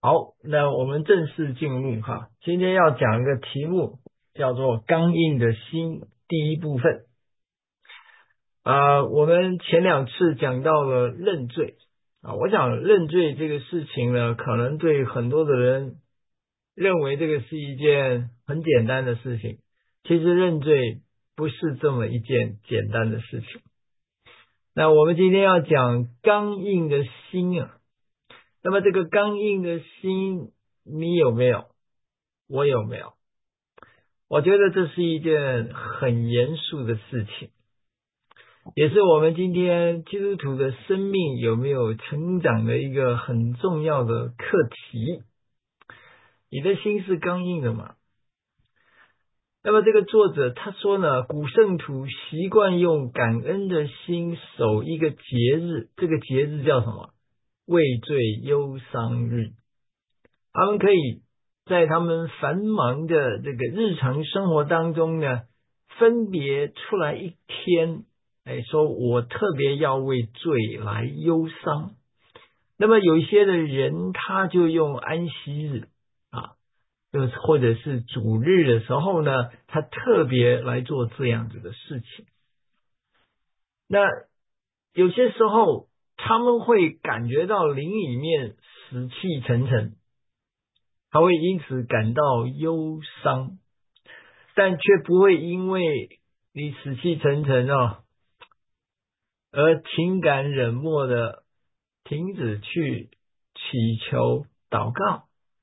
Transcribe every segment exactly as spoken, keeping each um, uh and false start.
好，那我们正式进入哈，今天要讲一个题目叫做刚硬的心第一部分。啊、呃，我们前两次讲到了认罪啊，我想认罪这个事情呢，可能对很多的人认为这个是一件很简单的事情，其实认罪不是这么一件简单的事情。那我们今天要讲刚硬的心啊，那么这个刚硬的心你有没有？我有没有？我觉得这是一件很严肃的事情，也是我们今天基督徒的生命有没有成长的一个很重要的课题。你的心是刚硬的吗？那么这个作者他说呢，古圣徒习惯用感恩的心守一个节日，这个节日叫什么？畏罪忧伤日。他们可以在他们繁忙的这个日常生活当中呢，分别出来一天，哎，说我特别要为罪来忧伤。那么有一些的人他就用安息日啊，就是或者是主日的时候呢，他特别来做这样子的事情。那有些时候他们会感觉到灵里面死气沉沉，他会因此感到忧伤，但却不会因为你死气沉沉哦，而情感冷漠的停止去祈求祷告，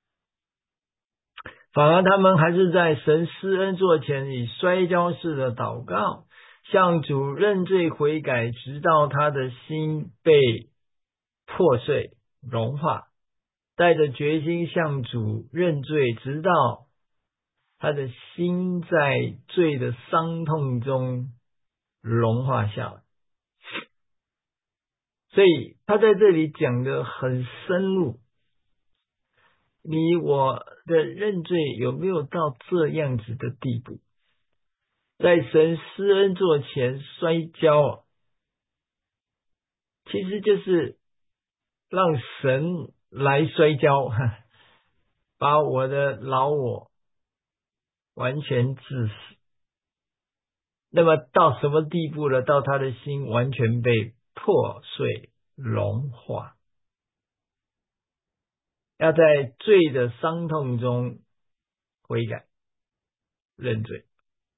反而他们还是在神施恩座前以摔跤式的祷告，向主认罪悔改，直到他的心被破碎融化，带着决心向主认罪，直到他的心在罪的伤痛中融化下来。所以他在这里讲的很深入，你我的认罪有没有到这样子的地步，在神施恩座前摔跤，其实就是让神来摔跤，把我的老我完全致死。那么到什么地步了？到他的心完全被破碎融化，要在罪的伤痛中悔改认罪。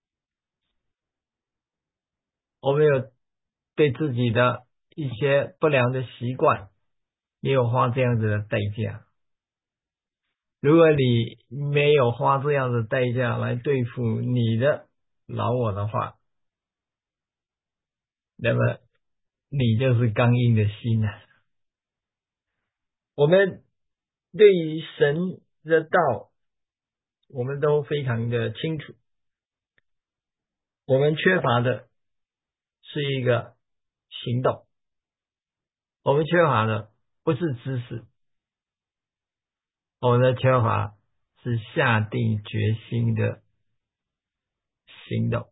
我们有对自己的一些不良的习惯也有花这样子的代价。如果你没有花这样的代价来对付你的老我的话，那么你就是刚硬的心啊。我们对于神的道我们都非常的清楚，我们缺乏的是一个行动，我们缺乏的不是知识，我们的缺乏是下定决心的行动。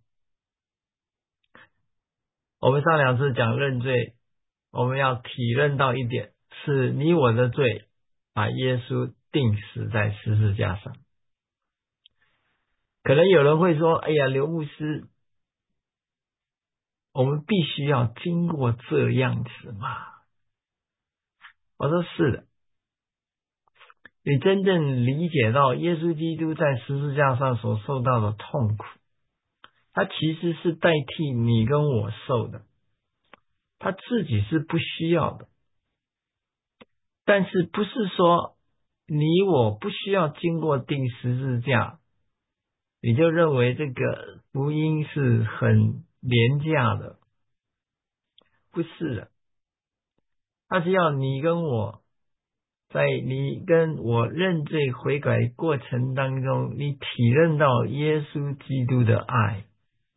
我们上两次讲认罪，我们要体认到一点，是你我的罪把耶稣钉死在十字架上。可能有人会说，哎呀，刘牧师，我们必须要经过这样子吗？我说是的，你真正理解到耶稣基督在十字架上所受到的痛苦，他其实是代替你跟我受的，他自己是不需要的。但是不是说你我不需要经过钉十字架，你就认为这个福音是很廉价的？不是的，他是要你跟我在你跟我认罪悔改过程当中，你体认到耶稣基督的爱，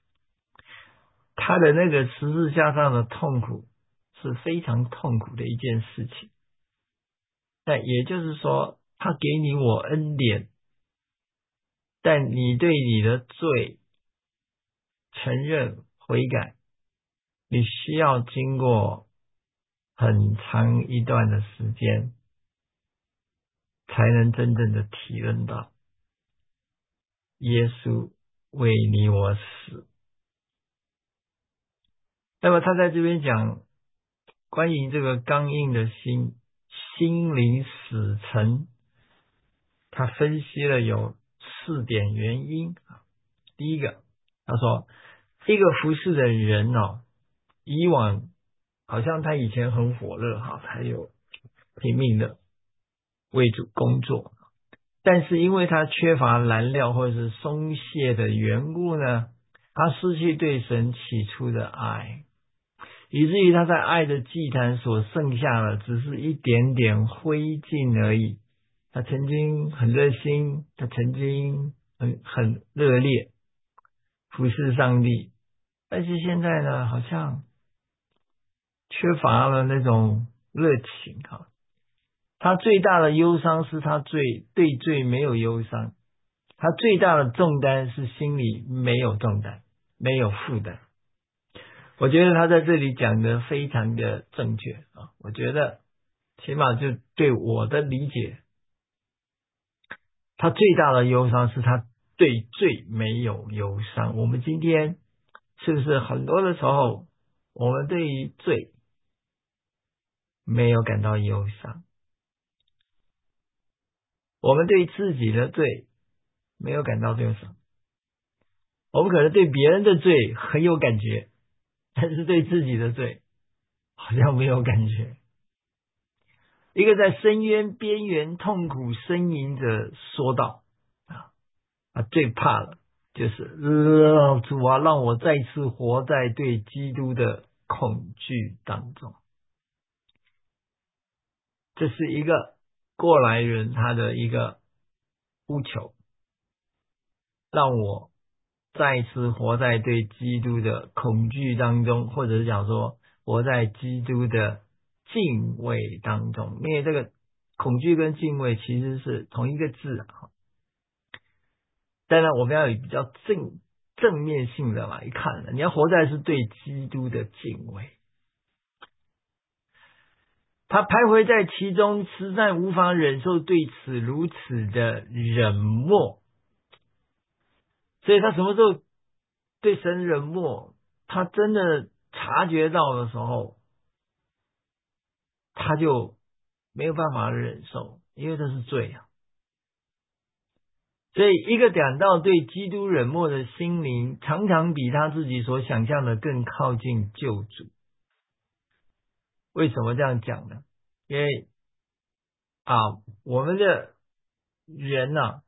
他的那个十字架上的痛苦是非常痛苦的一件事情。那也就是说，他给你我恩典，但你对你的罪承认悔改，你需要经过很长一段的时间，才才能真正的体认到耶稣为你我死。那么他在这边讲关于这个刚硬的心，心灵死沉，他分析了有四点原因。第一个，他说一个服侍的人哦，以往好像他以前很火热哈，他有拼命的为主工作，但是因为他缺乏燃料或者是松懈的缘故呢，他失去对神起初的爱，以至于他在爱的祭坛所剩下的只是一点点灰烬而已。他曾经很热心，他曾经很很热烈服侍上帝，但是现在呢，好像缺乏了那种热情哈。他最大的忧伤是他罪对罪没有忧伤，他最大的重担是心里没有重担，没有负担。我觉得他在这里讲的非常的正确啊，我觉得起码就对我的理解，他最大的忧伤是他对罪没有忧伤。我们今天是不是很多的时候，我们对于罪没有感到忧伤，我们对自己的罪没有感到忧伤，我们可能对别人的罪很有感觉，但是对自己的罪好像没有感觉。一个在深渊边缘痛苦呻吟着说道啊，他最怕了就是呃主啊，让我再次活在对基督的恐惧当中。这是一个过来人他的一个呼求，让我再次活在对基督的恐惧当中，或者是讲说活在基督的敬畏当中。因为这个恐惧跟敬畏其实是同一个字啊。当然我们要有比较正正面性的来看的，你要活在是对基督的敬畏。他徘徊在其中，实在无法忍受对此如此的冷漠，所以他什么时候对神冷漠，他真的察觉到的时候，他就没有办法忍受，因为这是罪啊。所以一个感到对基督冷漠的心灵，常常比他自己所想象的更靠近救主。为什么这样讲呢？因为啊，我们的人啊，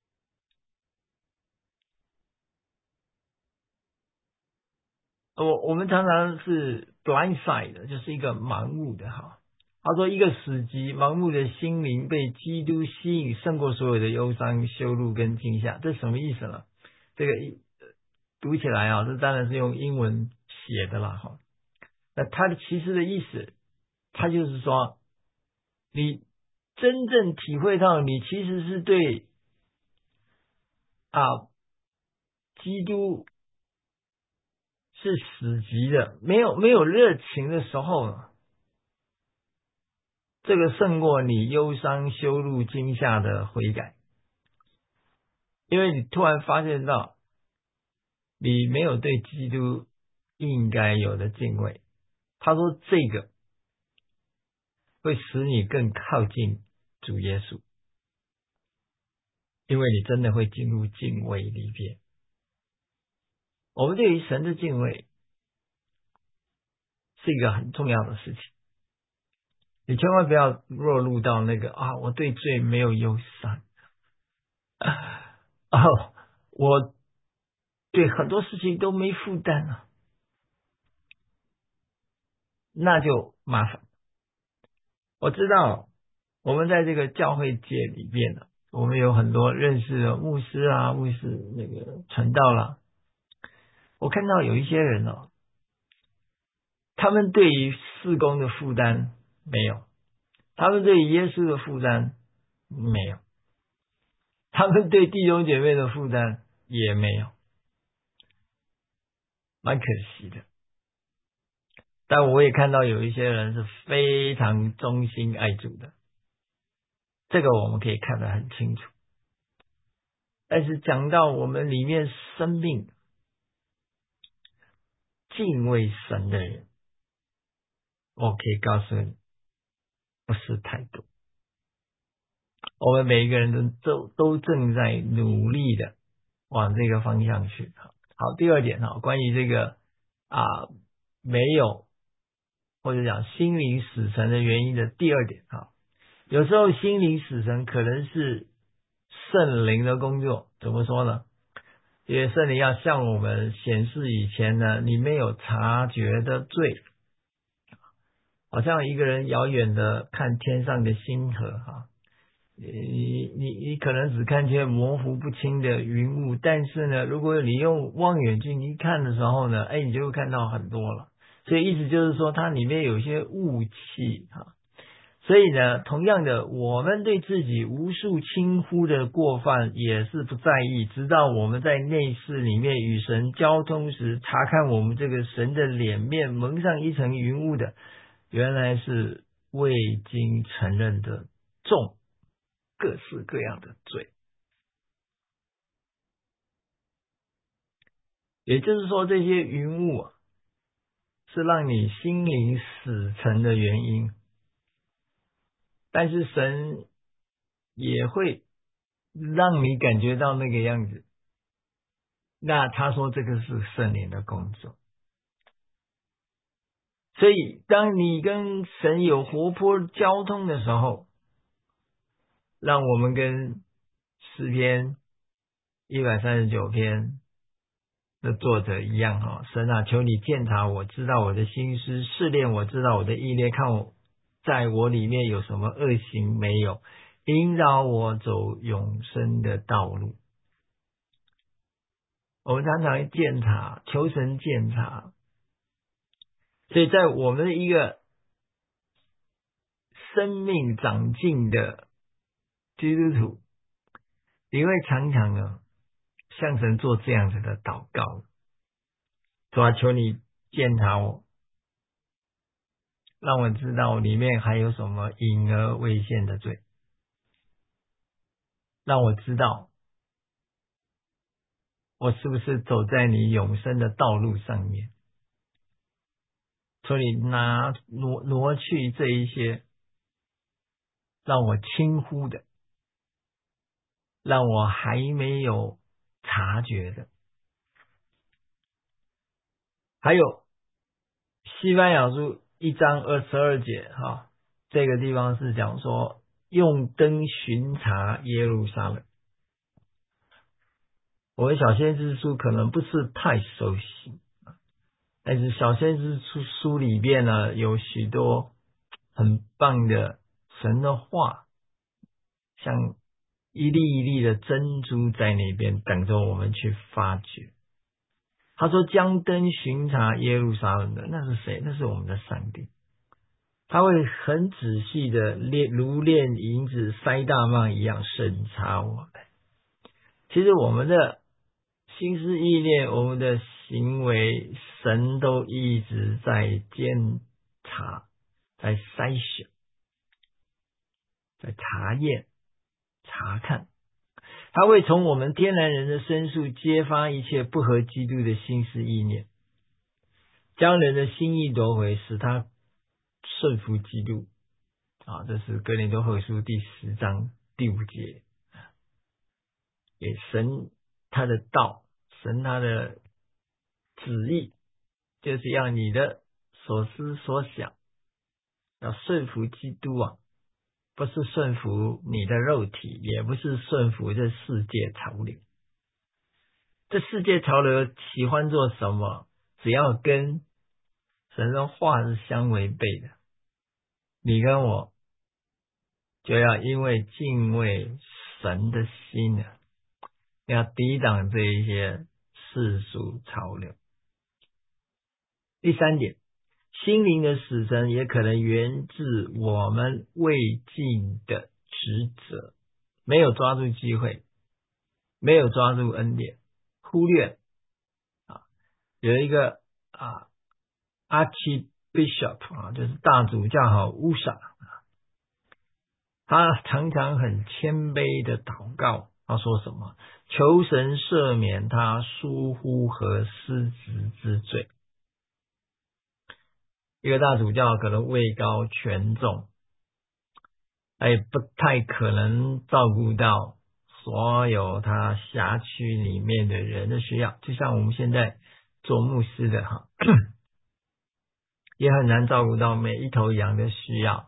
我我们常常是 blind side 的，就是一个盲目的哈。他说一个死寂盲目的心灵被基督吸引，胜过所有的忧伤、羞辱跟惊吓。这什么意思呢？这个一读起来啊，这当然是用英文写的啦哈。那它的其实的意思，它就是说，你真正体会到你其实是对啊基督是死寂的，没有没有热情的时候呢，这个胜过你忧伤、羞辱、惊吓的悔改，因为你突然发现到你没有对基督应该有的敬畏。他说这个会使你更靠近主耶稣，因为你真的会进入敬畏里边。我们对于神的敬畏是一个很重要的事情，你千万不要落入到那个啊，我对罪没有忧伤啊，我对很多事情都没负担啊，那就麻烦。我知道我们在这个教会界里面呢，我们有很多认识的牧师啊，牧师那个传道啦，我看到有一些人哦，他们对于事工的负担没有，他们对于耶稣的负担没有，他们对弟兄姐妹的负担也没有，蛮可惜的。但我也看到有一些人是非常忠心爱主的， 这个我们可以看得很清楚。但是讲到我们里面生命敬畏神的人，我可以告诉你，不是太多。我们每一个人都都都正在努力的往这个方向去。好，第二点哈，关于这个啊没有或者讲心灵死沉的原因的第二点哈，有时候心灵死沉可能是圣灵的工作。怎么说呢？因为圣灵要向我们显示以前呢，你没有察觉的罪，好像一个人遥远的看天上的星河哈。你你你可能只看见模糊不清的云雾，但是呢，如果你用望远镜一看的时候呢，哎，你就会看到很多了。所以意思就是说，它里面有一些雾气哈。所以呢，同样的，我们对自己无数轻忽的过犯也是不在意，直到我们在内室里面与神交通时，查看我们这个神的脸面蒙上一层云雾的，原来是未经承认的重各式各样的罪。也就是说，这些云雾啊，是让你心灵死沉的原因。但是神也会让你感觉到那个样子。那他说这个是圣灵的工作。所以当你跟神有活泼交通的时候，让我们跟诗篇一百三十九篇的作者一样哈，神啊，求你鉴察我，知道我的心思，试炼我，知道我的意念，看我在我里面有什么恶行没有，引导我走永生的道路。我们常常鉴察，求神鉴察。所以在我们的一个生命长进的基督徒，你会常常啊向神做这样子的祷告，主啊，求你鉴察我，让我知道里面还有什么隐而未现的罪，让我知道我是不是走在你永生的道路上面。求你拿挪挪去这一些让我轻忽的，让我还没有察觉的。还有西班牙书一章二十二节哈，这个地方是讲说用灯巡查耶路撒冷。我们小先知书可能不是太熟悉，但是小先知书书里边呢有许多很棒的神的话，像一粒一粒的珍珠在那边等着我们去发掘。他说将灯巡查耶路撒冷的，那是谁？那是我们的上帝。他会很仔细的如炼银子筛大麦一样审查我们。其实我们的心思意念，我们的行为，神都一直在监察，在筛选，在查验查看。他会从我们天然人的深处揭发一切不合基督的心思意念，将人的心意夺回，使他顺服基督。啊，这是哥林多后书第十章第五节。给神他的道，神他的旨意，就是要你的所思所想要顺服基督啊，不是顺服你的肉体，也不是顺服这世界潮流。这世界潮流喜欢做什么？只要跟神的话是相违背的，你跟我就要因为敬畏神的心啊，要抵挡这一些世俗潮流。第三点，心灵的死沉也可能源自我们未尽的职责，没有抓住机会，没有抓住恩典，忽略啊。有一个啊 Archbishop 啊，就是大主教好乌萨， 他常常很谦卑的祷告，他说什么？求神赦免他疏忽和失职之罪。一个大主教可能位高权重，他也不太可能照顾到所有他辖区里面的人的需要，就像我们现在做牧师的哈，也很难照顾到每一头羊的需要，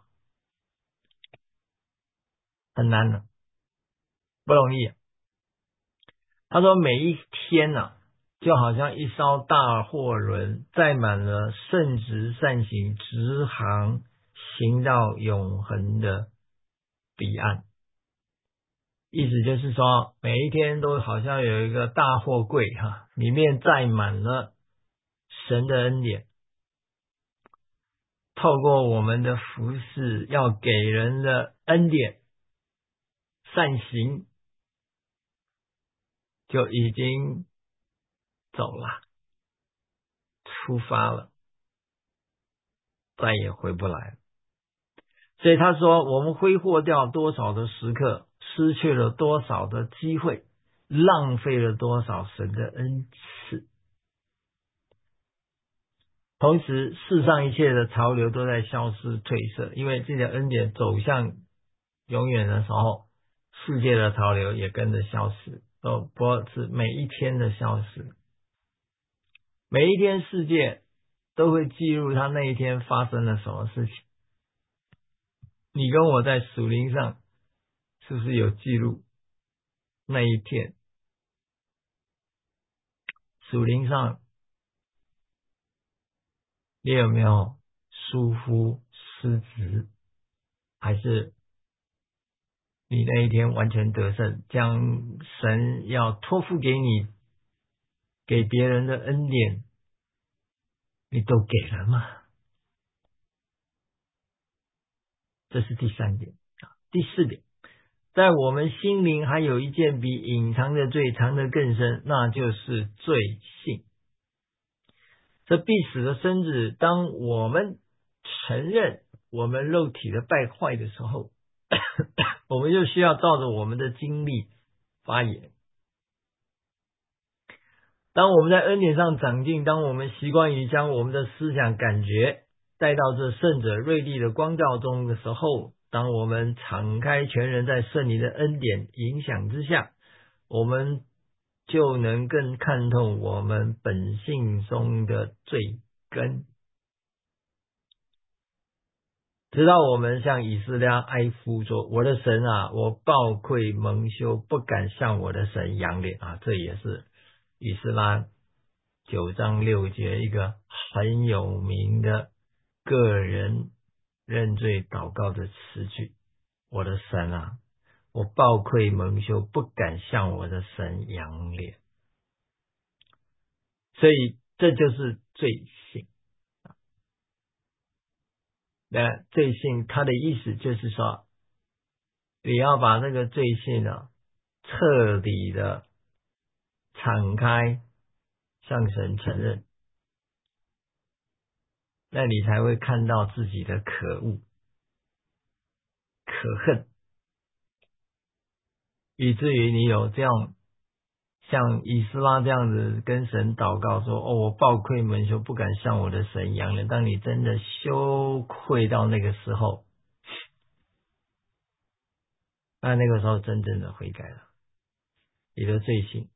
很难的，不容易。他说每一天呢、啊，就好像一艘大货轮载满了圣职善行，直航行到永恒的彼岸。意思就是说，每一天都好像有一个大货柜哈，里面载满了神的恩典，透过我们的服事，要给人的恩典善行，就已经走了，出发了，再也回不来了。所以他说，我们挥霍掉多少的时刻，失去了多少的机会，浪费了多少神的恩赐。同时，世上一切的潮流都在消失褪色，因为这个恩典走向永远的时候，世界的潮流也跟着消失，都不是每一天的消失。每一天世界都会记录他那一天发生了什么事情。你跟我在属灵上是不是有记录那一天？属灵上你有没有疏忽失职，还是你那一天完全得胜，将神要托付给你给别人的恩典你都给了吗？这是第三点。第四点，在我们心灵还有一件比隐藏的罪藏得更深，那就是罪性。这必死的身子，当我们承认我们肉体的败坏的时候，我们就需要照着我们的经历发言。当我们在恩典上长进，当我们习惯于将我们的思想感觉带到这圣者锐利的光照中的时候，当我们敞开全人在圣灵的恩典影响之下，我们就能更看透我们本性中的罪根，直到我们向以斯拉哀呼说：我的神啊，我抱愧蒙羞，不敢向我的神仰脸啊。这也是以斯拉九章六节一个很有名的个人认罪祷告的词句。我的神啊，我抱愧蒙羞，不敢向我的神仰脸。所以这就是罪性。那罪性它的意思就是说，你要把这个罪性呢彻底的敞开向神承认，那你才会看到自己的可恶可恨，以至于你有这样像以斯拉这样子跟神祷告说：哦，我抱愧蒙羞，不敢向我的神仰脸。当你真的羞愧到那个时候，那那个时候真正的悔改了，你的罪性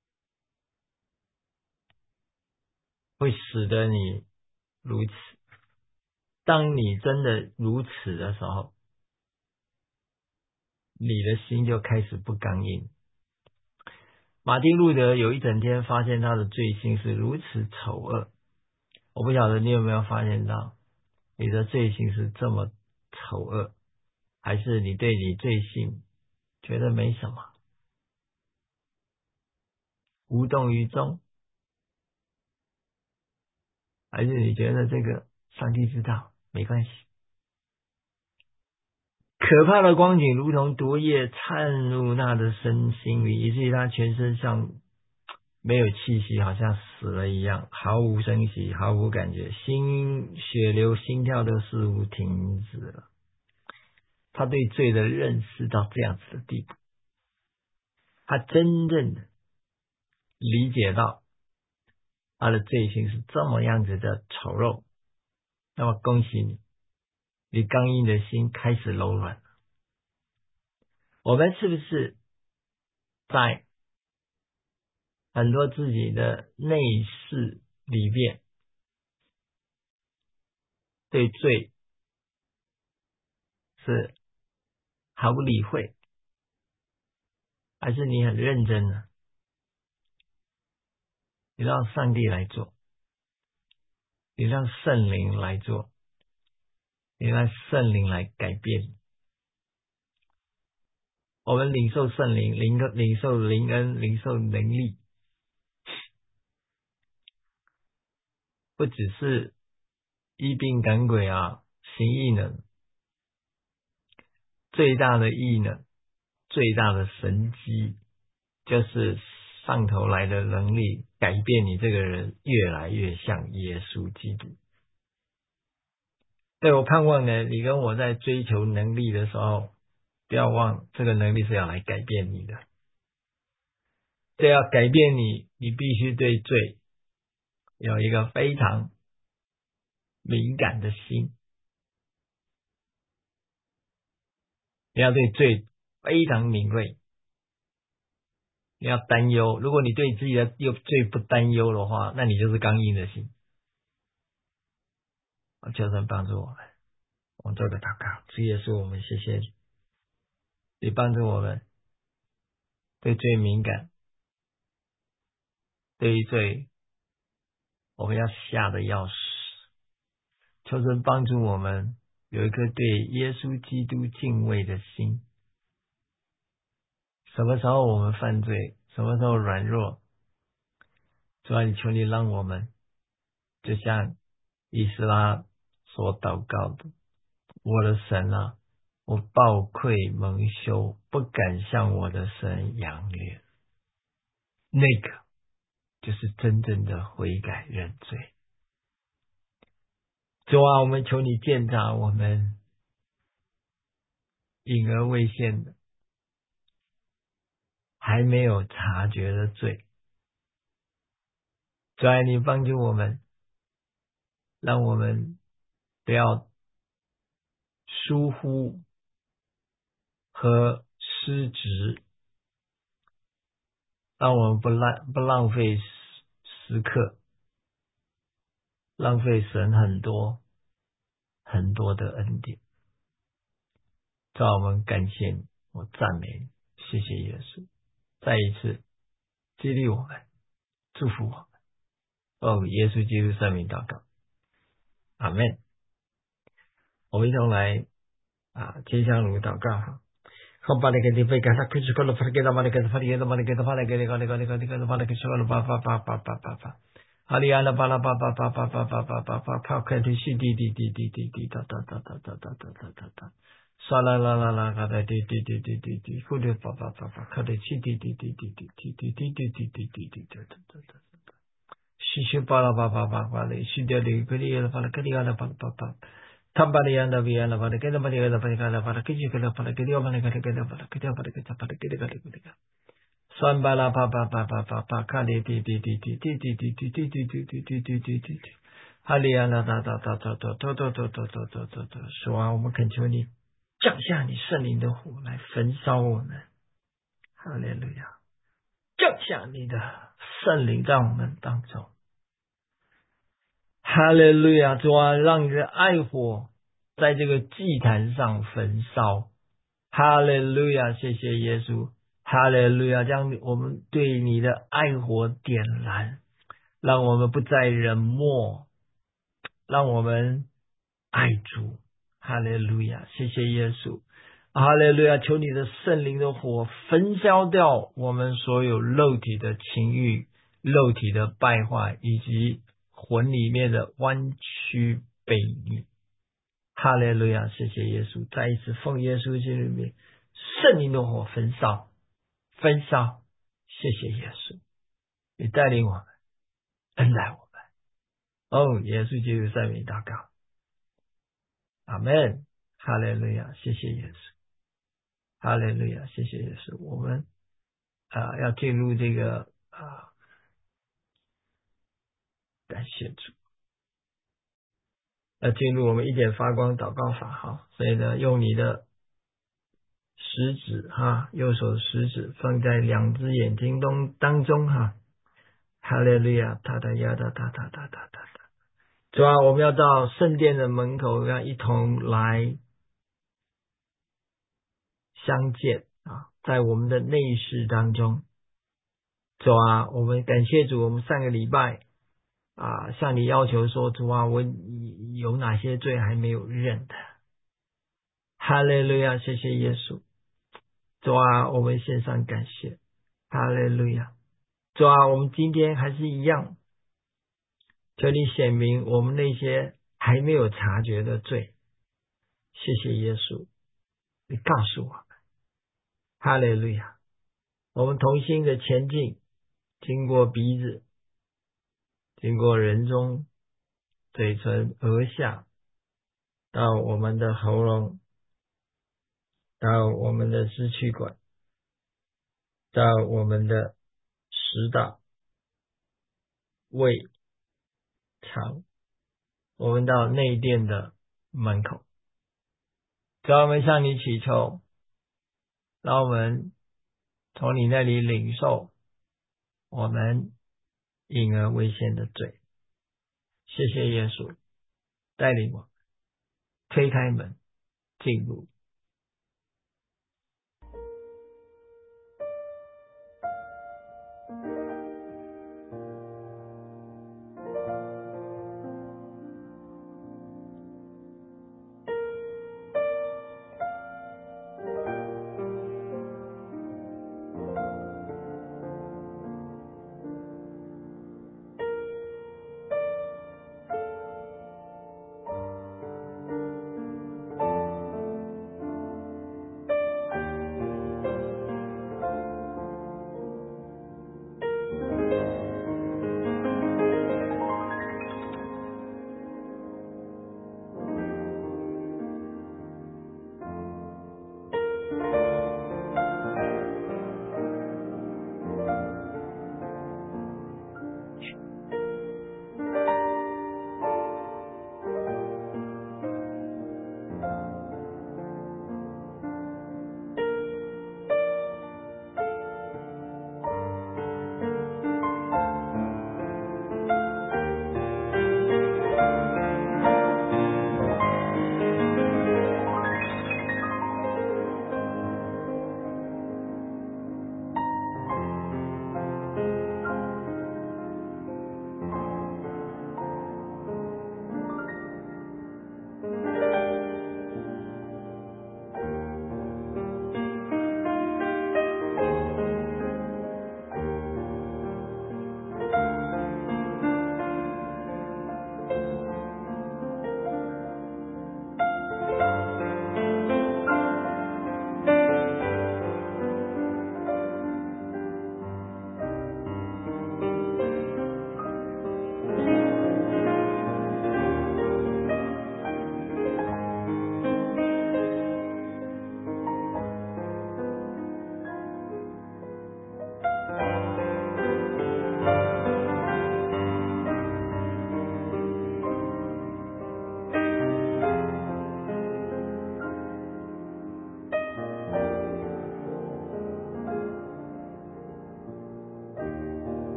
会使得你如此。当你真的如此的时候，你的心就开始不刚硬。马丁路德有一整天发现他的罪性是如此丑恶，我不晓得你有没有发现到你的罪性是这么丑恶，还是你对你罪性觉得没什么，无动于衷，还是你觉得这个上帝知道没关系。可怕的光景如同毒液掺入那的身心里，以至于他全身上没有气息，好像死了一样，毫无声息，毫无感觉，心血流心跳都似乎停止了。 他对罪的认识到这样子的地步，他真正的理解到他的罪行是这么样子的丑陋。那么恭喜你，你刚硬的心开始柔软。我们是不是在很多自己的内室里面对罪是毫不理会，还是你很认真呢？你让上帝来做，你让圣灵来做，你让圣灵来改变你。我们领受圣灵，领领受灵恩，领受能力，不只是医病赶鬼啊，行异能，最大的异能，最大的神迹，就是上头来的能力改变你这个人越来越像耶稣基督。对，我盼望呢，你跟我在追求能力的时候，不要忘这个能力是要来改变你的。这要改变你，你必须对罪有一个非常敏感的心，你要对罪非常敏锐，你要担忧。如果你对自己的又罪不担忧的话，那你就是刚硬的心。求神帮助我们，我们做个祷告。主耶稣，我们谢谢你，你帮助我们对罪敏感，对于罪我们要吓得要死。求神帮助我们有一颗对耶稣基督敬畏的心。什么时候我们犯罪，什么时候软弱，主啊，你求你让我们就像以斯拉所祷告的，我的神啊，我抱愧蒙羞，不敢向我的神扬脸。那个就是真正的悔改认罪。主啊，我们求你鉴察我们隐而未现的，还没有察觉的罪。主啊，你帮助我们，让我们不要疏忽和失职，让我们不浪不浪费时刻，浪费神很多很多的恩典。主啊，我们感谢你，我赞美你，谢谢耶稣，再一次激励我们，祝福我们。哦，耶稣基督圣名祷告，阿们。我们一同来啊，金香炉祷告哈。好，把那个地方给他开始，可能发给他，把那个发给他，把那个发给那个那个那个那个把那个说了，叭叭叭叭叭叭叭。哈利亚拉巴拉巴巴巴巴巴巴巴巴巴，抛开的是滴滴滴滴滴滴哒哒哒哒哒哒哒哒哒哒。沙啦啦啦啦，嘎哒滴滴滴滴滴滴，呼噜巴巴巴巴，卡的是滴滴滴滴滴滴滴滴滴滴滴滴滴哒哒哒哒哒。西西巴拉巴巴巴巴的，西掉的格里亚巴拉格里亚拉巴拉巴巴。Tambalianda viana para que no me diga para que la para que yo que la para que Dios me diga que la para que Dios para que para que diga que diga Sambala pa pa pa pa pa pa kali ti ti ti ti ti ti ti ti ti ti ti ti ti ti ti ti ti Haliana da da da da da da da da da da da da da 主啊，我们恳求你降下你圣灵的火来焚烧我们，哈利路亚！降下你的圣灵在我们当中。哈利路亚，主啊，让你的爱火在这个祭坛上焚烧。哈利路亚，谢谢耶稣。哈利路亚，将我们对你的爱火点燃，让我们不再冷漠，让我们爱主。哈利路亚，谢谢耶稣。哈利路亚，求你的圣灵的火焚烧掉我们所有肉体的情欲、肉体的败坏，以及魂里面的弯曲悖逆。哈利路亚，谢谢耶稣。再一次奉耶稣基督里面圣灵的火焚烧，焚烧。谢谢耶稣，你带领我们，恩待我们。哦，耶稣基督圣名祷告，阿们。 哈利路亚，谢谢耶稣，哈利路亚，谢谢耶稣。我们啊、呃要进入这个啊、呃感谢主，要进入我们一点发光祷告法哈。所以呢，用你的食指哈，右手的食指放在两只眼睛当当中哈。哈利路亚，哒哒呀哒哒哒哒哒哒。主啊，我们要到圣殿的门口，要一同来相见啊，在我们的内室当中。主啊，我们感谢主，我们上个礼拜啊，向你要求说，主啊，我有哪些罪还没有认的？哈利路亚，谢谢耶稣。主啊，我们献上感谢。哈利路亚。主啊，我们今天还是一样，求你显明我们那些还没有察觉的罪。谢谢耶稣，你告诉我们。哈利路亚。我们同心的前进，经过鼻子，经过人中、嘴唇、额下，到我们的喉咙，到我们的支气管，到我们的食道、胃、肠，我们到内殿的门口。主啊，我们向你祈求，让我们从你那里领受我们隐而未现的罪。谢谢耶稣带领我推开门进入。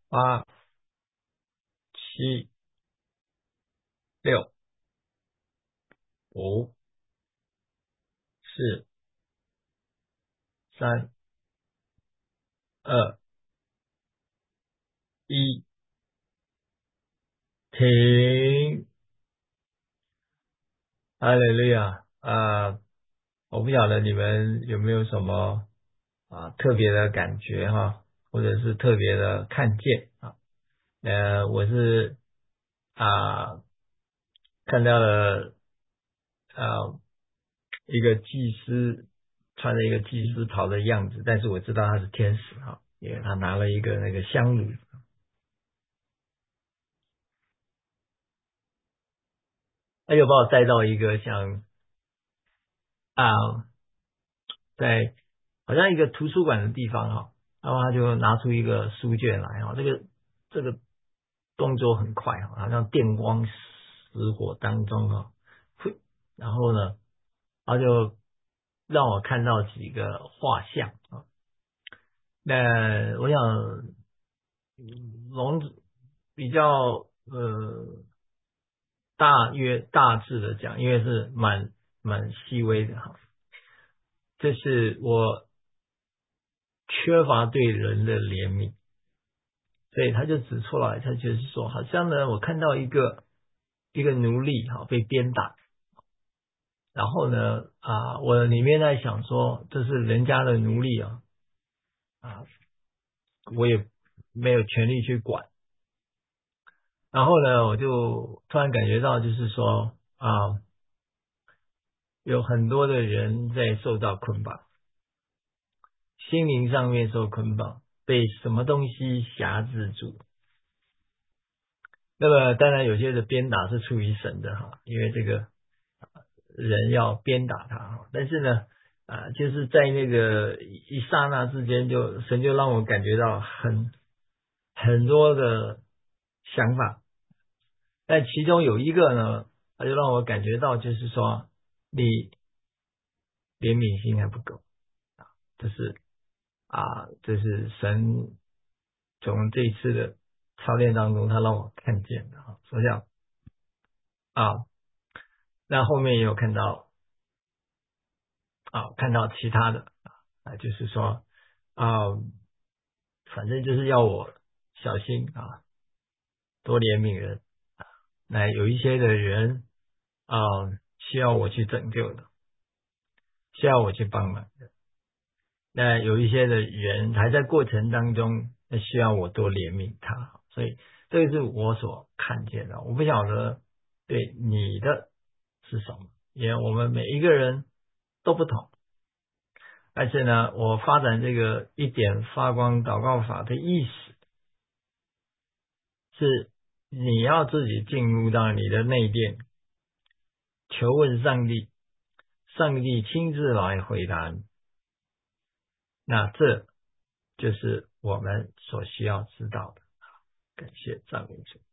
八、七、六、五、四、三、二、一，停。哈利路亚啊！我不晓得你们有没有什么啊特别的感觉哈，或者是特别的看见啊。呃，我是啊看到了啊一个祭司穿着一个祭司袍的样子，但是我知道他是天使哈，因为他拿了一个那个香炉，他又把我带到一个像啊在好像一个图书馆的地方哈，然后他就拿出一个书卷来哈，这个这个动作很快哈，好像电光石火当中哈，会，然后呢，他就让我看到几个画像啊。那我想，嗯笼子比较呃大约大致的讲，因为是蛮蛮细微的哈，这是我缺乏对人的怜悯，所以他就指出来，他就是说，好像呢，我看到一个一个奴隶哈被鞭打，然后呢啊，我里面在想说，这是人家的奴隶啊啊，我也没有权利去管。然后呢，我就突然感觉到，就是说啊，有很多的人在受到捆绑，心灵上面受捆绑，被什么东西辖制住。那么当然有些的鞭打是出于神的哈，因为这个人要鞭打他哈，但是呢啊，就是在那个一刹那之间就，神就让我感觉到很很多的想法，但其中有一个呢，他就让我感觉到就是说，你怜悯心还不够，这是啊，这是神从这一次的操练当中，他让我看见的啊。我想啊，那后面也有看到啊，看到其他的啊，就是说啊，反正就是要我小心啊，多怜悯人。那有一些的人啊，需要我去拯救的，需要我去帮忙的。那有一些的人还在过程当中，那需要我多怜悯他。所以这个是我所看见的。我不晓得对你的是什么，因为我们每一个人都不同。但是呢，我发展这个一点发光祷告法的意思是，你要自己进入到你的内殿，求问上帝，上帝亲自来回答你。那这就是我们所需要知道的。感谢赞美主。